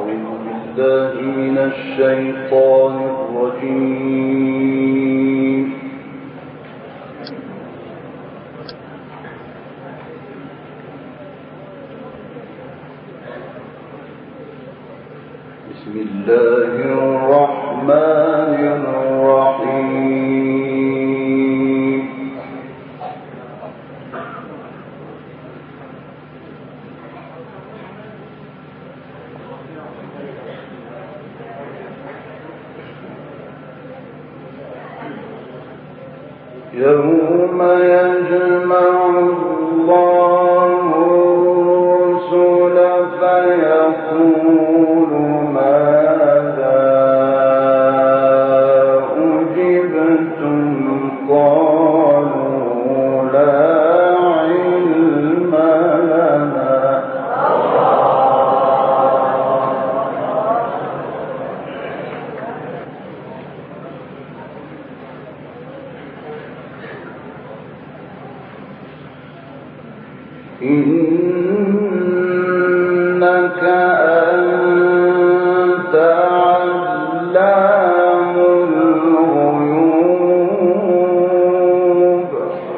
بالله من الشيطان الرجيم. بسم الله الرحمن الرحيم. يوم يجمع الله الرسل فيقول ماذا أجبتم قالوا لا علم لنا إنك أنت علام الغيوب.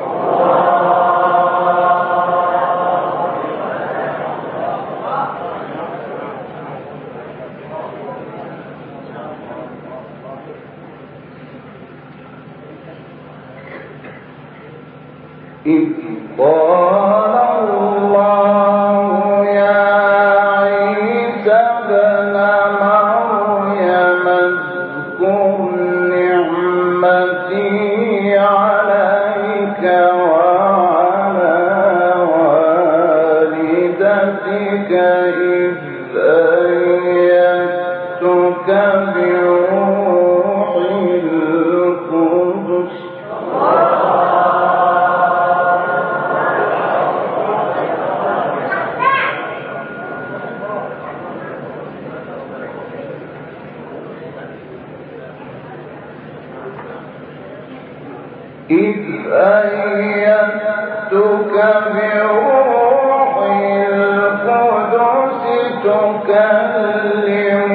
إذ قال الله يا عيسى ابن مريم اذكر نعمتي عليك وعلى والدتك إذ أيدتك بروح القدس تكلم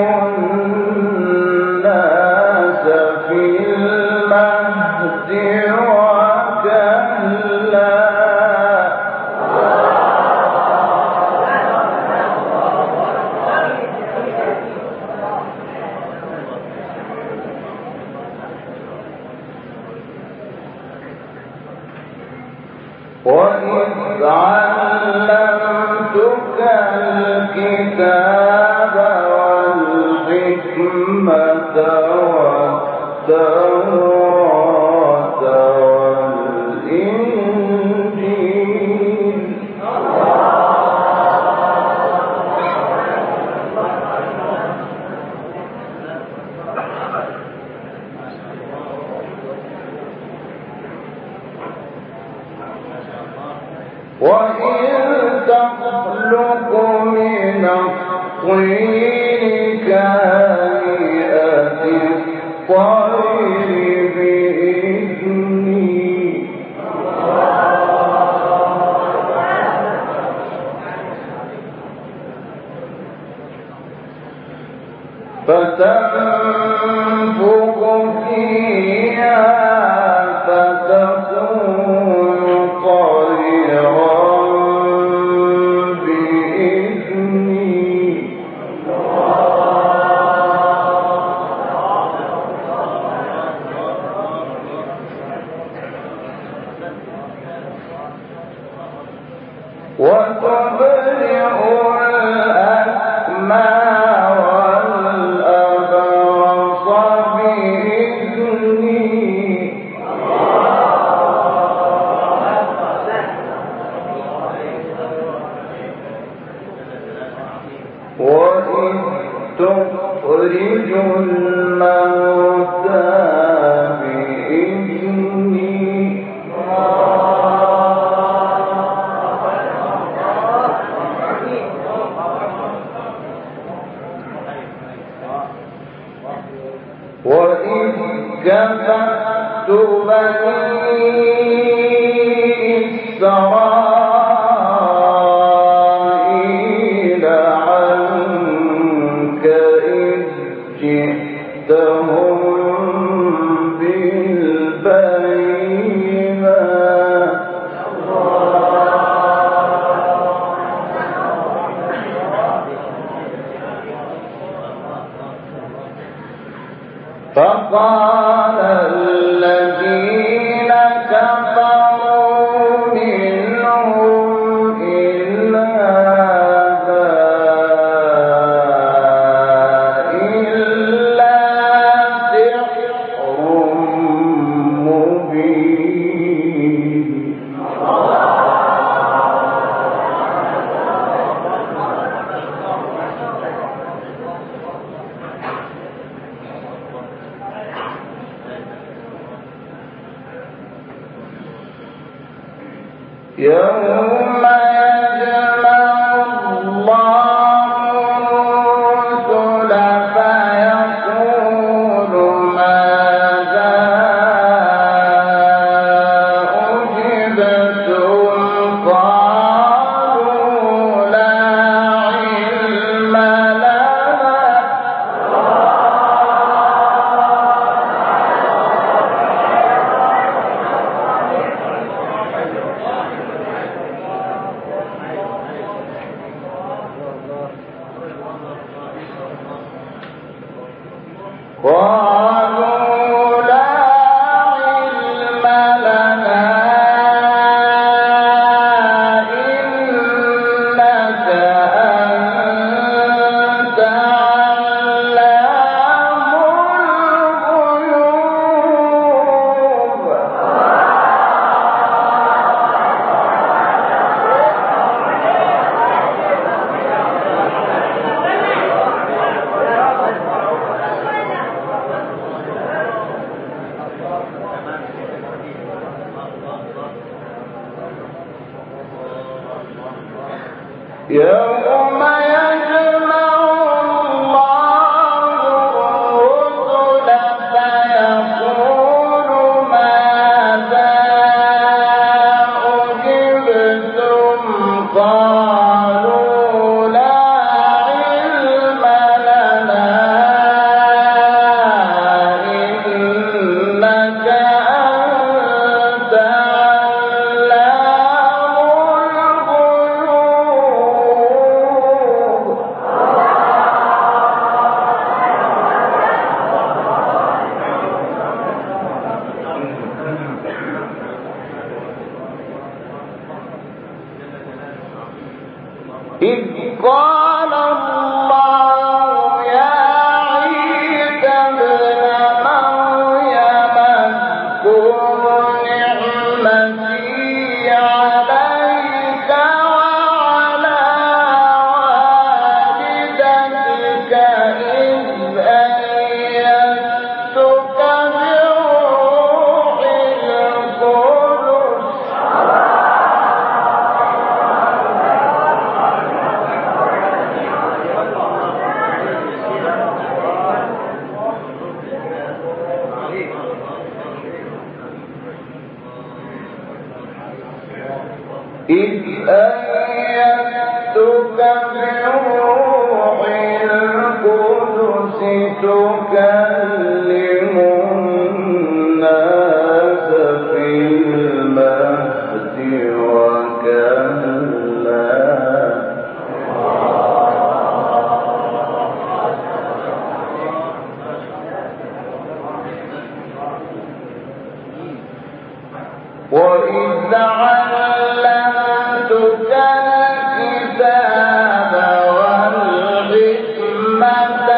الناس في المهد وكهلا. وإذ علمتك الكتاب والحكمة والتوراة والإنجيل. وإن تخلق من الطين كهيئة الطير بإذني فتنفخ فيها فتكون طيرا بإذني وتبرئ الأكمى والأبرص بإذني وإذ تخرج الموتى بإذني وإذ كففت بني إسرائيل عنك فقال الذين كفروا منهم إن هذا إلا سحر مبين. يوم يجمع الله الرسل فيقول ماذا أجبتم قالوا لا علم لنا قالوا لا علم لنا إنك أنت علام الغيوب. يوم يجمع الله الرسل فيقول ماذا أجبتم قالوا لا علم لنا إنك أنت علام الغيوب. إذ قال الله يا عيسى ابن مريم اذكر نعمتي عليك وعلى والدتك إذ أيدتك بروح القدس إذ أيدتك بروح القدس تكلم الناس في المهد وكهلا. وإذ علمتك الكتاب والحكمة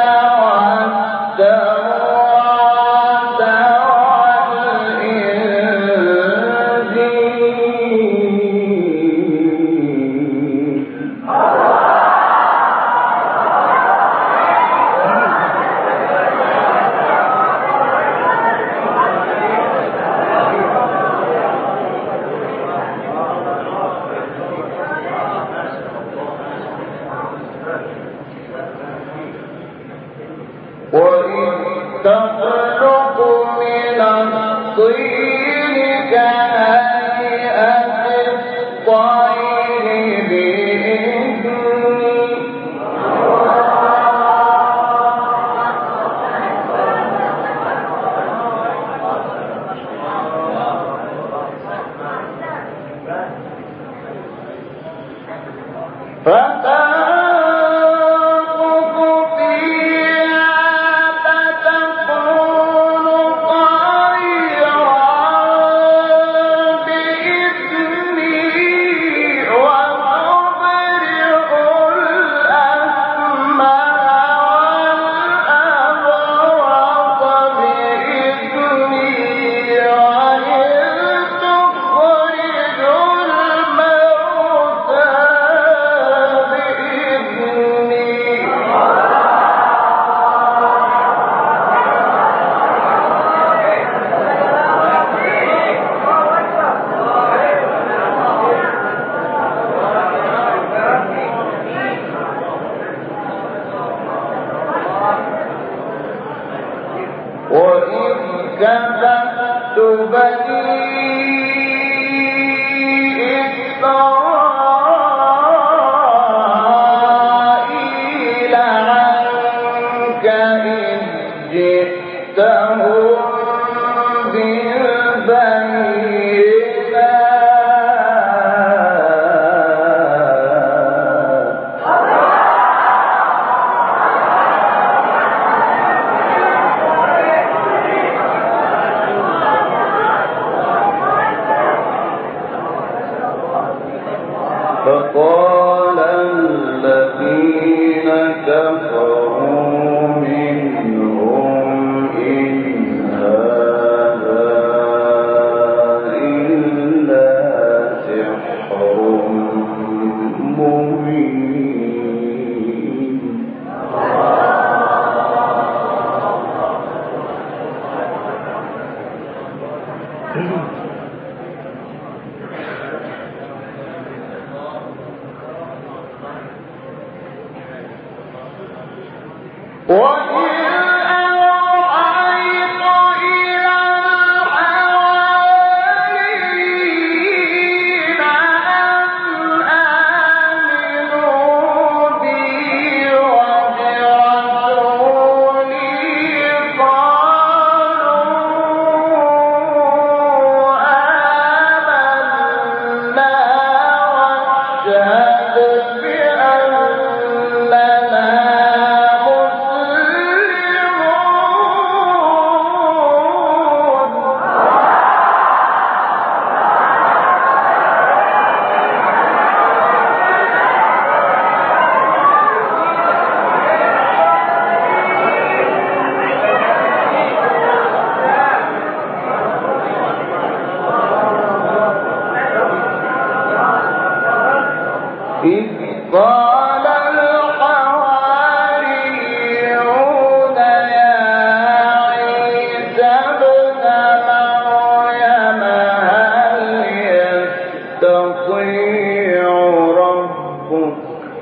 والتوراة والإنجيل. فقال الذين كفروا منهم إن هذا إلا سحر مبين. إذ قال الحواريون يا عيسى ابن مريم هل يستطيع ربك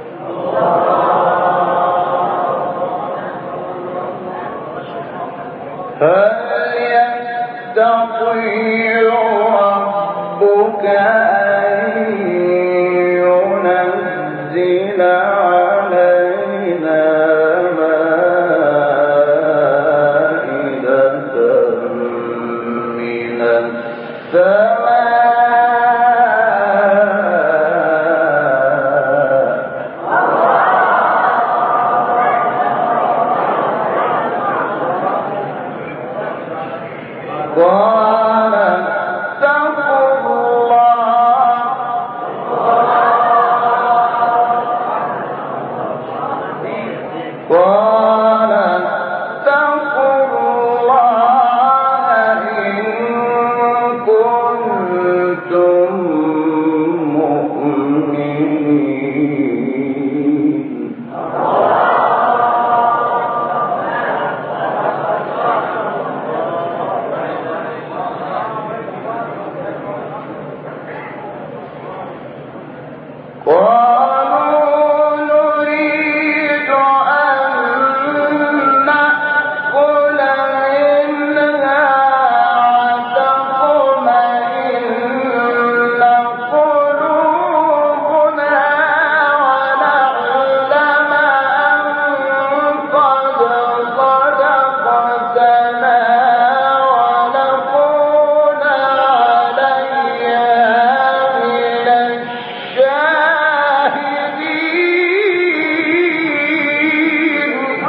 ينزل علينا مائدة من السماء قال اتقوا الله إن كنتم مؤمنين. قالوا نريد أن نأكل منها وتطمئن قلوبنا ونعلم أن قد صدقتنا ونكون عليها من الشاهدين.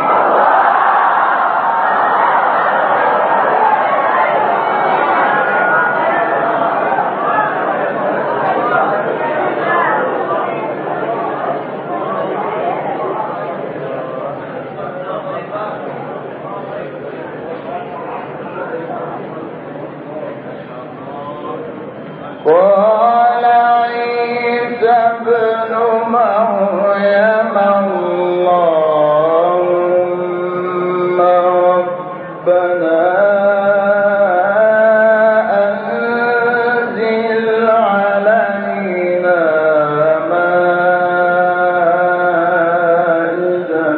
قال عيسى ابن مريم اللهم ربنا أنزل علينا مائدة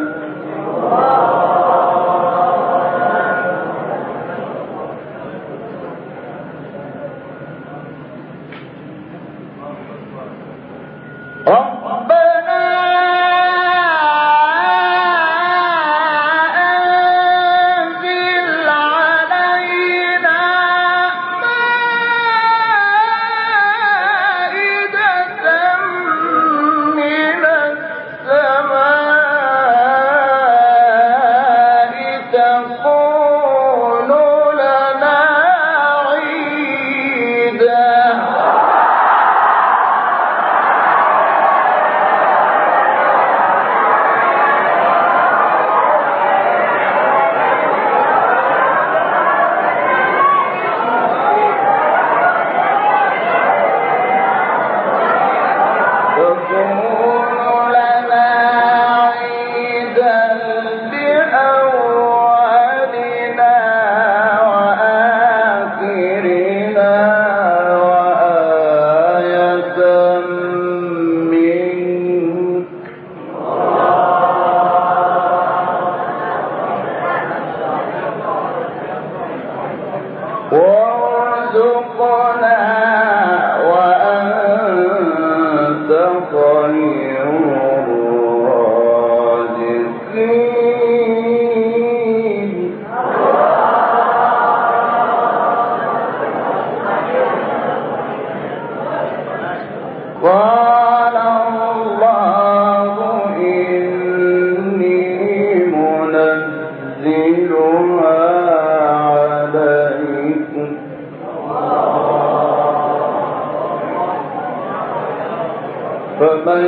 فمن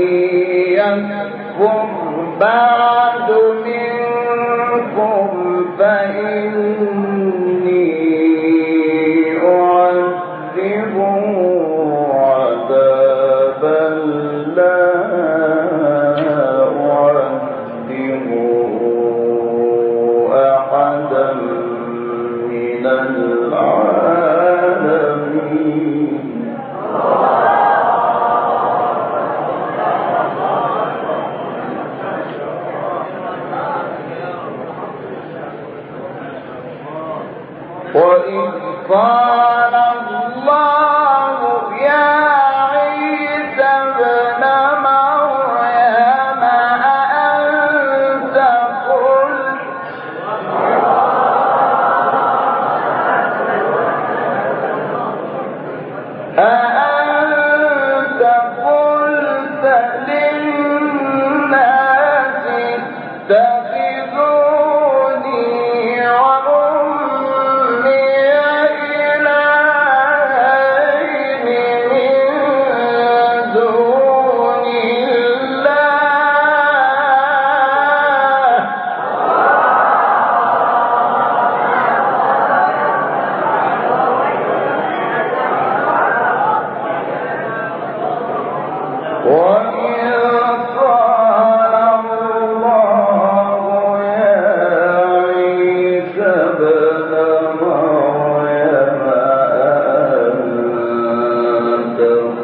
يكفر بعد منكم فإني أعذبه عذابا لا أعذبه أحدا من العالمين. وإذ قال الله يا عيسى ابن مريم أأنت قلت للناس اتخذوني وأمي إلهين من دون الله وإذ قال الله يا عيسى ابن مريم أأنت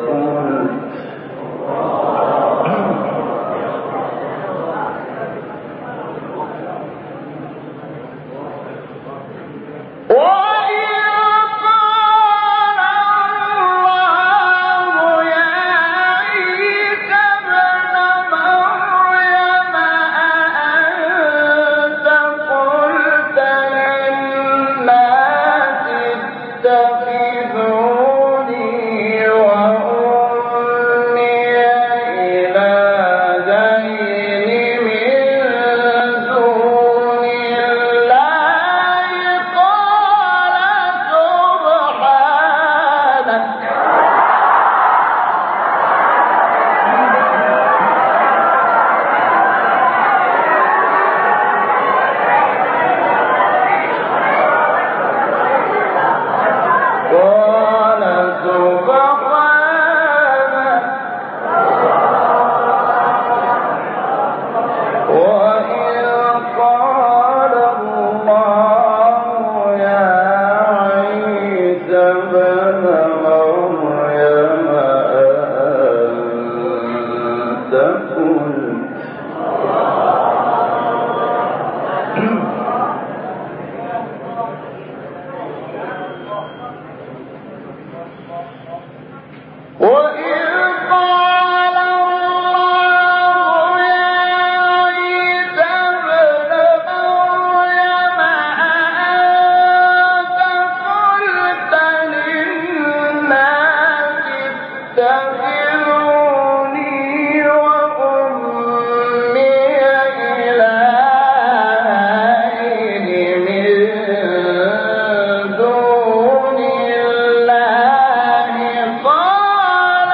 قلت للناس اتخذوني وأمي إلهين من دون الله قال سبحانك وإذ قال الله يا عيسى ابن مريم أأنت قلت وإذ قال الله يا عيسى ابن مريم أأنت قلت للناس اتخذوني وأمي إلهين من دون الله قال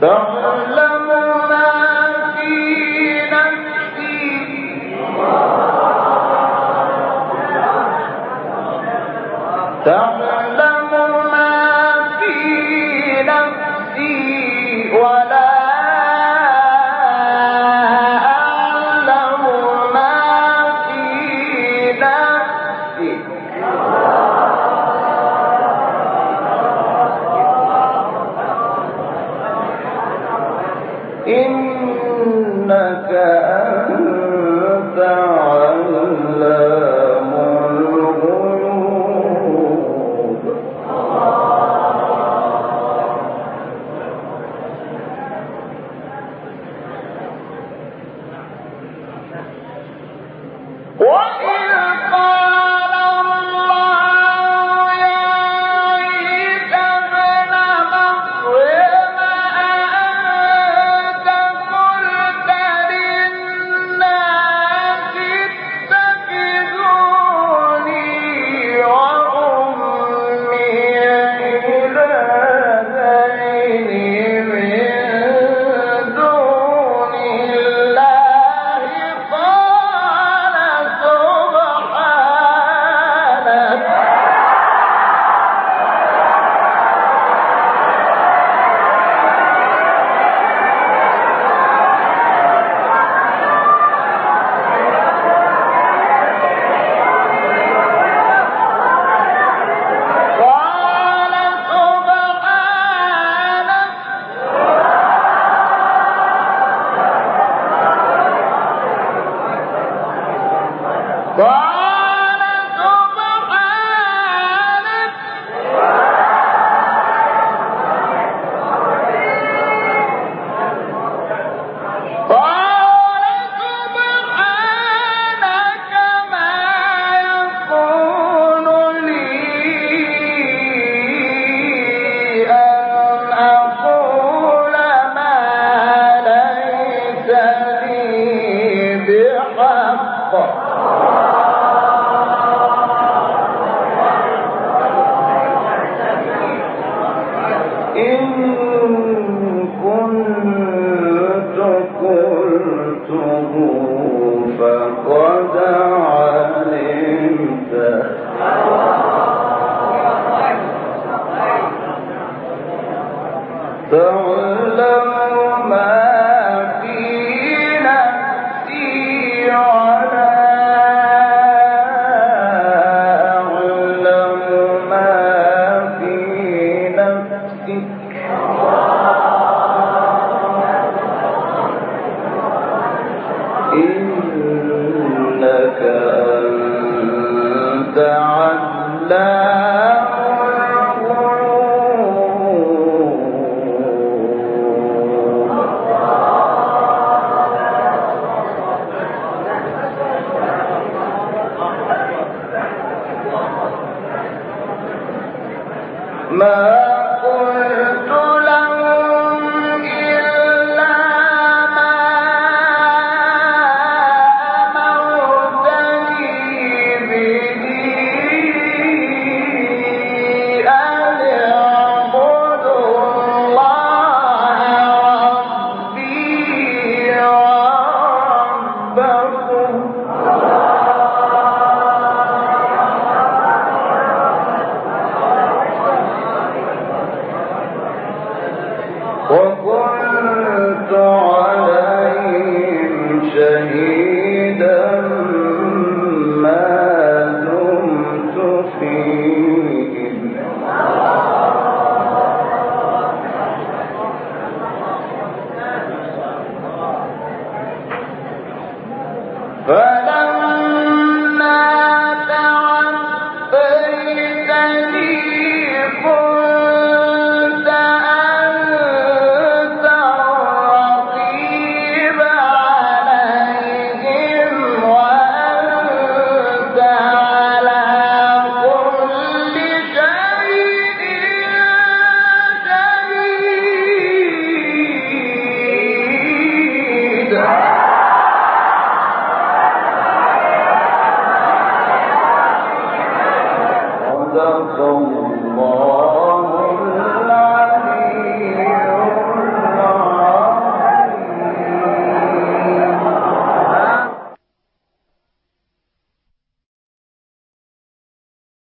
تعلم ما في نفسي تعلم ما في نفسي ولا أعلم ما في نفسك إنك أنت علام الغيوب وإذ قال الله يا عيسى ابن مريم أأنت قلت للناس اتخذوني وأمي إلهين من دون الله قال سبحانك قال سبحانك قال سبحانك ما يكون لي أن أقول ما ليس لي بحق إن كنت قلته فقد علمته تعلم ما في نفسي ولا أعلم ما في نفسك